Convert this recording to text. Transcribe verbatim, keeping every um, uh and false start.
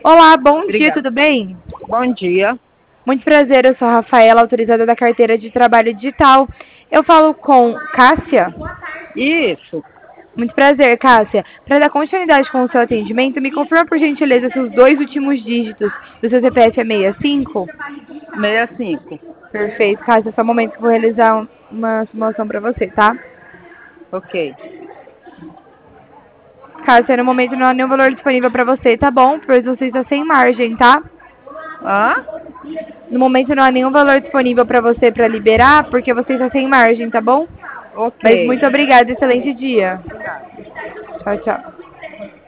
Olá, bom dia, Obrigada. tudo bem? Bom dia. Muito prazer, eu sou a Rafaela, autorizada da carteira de trabalho digital. Eu falo com Cássia? Isso, Muito prazer, Cássia. Para dar continuidade com o seu atendimento, me confirma por gentileza se os dois últimos dígitos do seu C P F é sessenta e cinco? sessenta e cinco. Perfeito, Cássia, só um momento que eu vou realizar um- uma simulação para você, tá? Ok. Cássia, no momento não há nenhum valor disponível para você, tá bom? Pois você está sem margem, tá? Hã? No momento não há nenhum valor disponível para você para liberar, porque você está sem margem, tá bom? Ok. Mas muito obrigada, excelente dia. Obrigada. Tchau, tchau.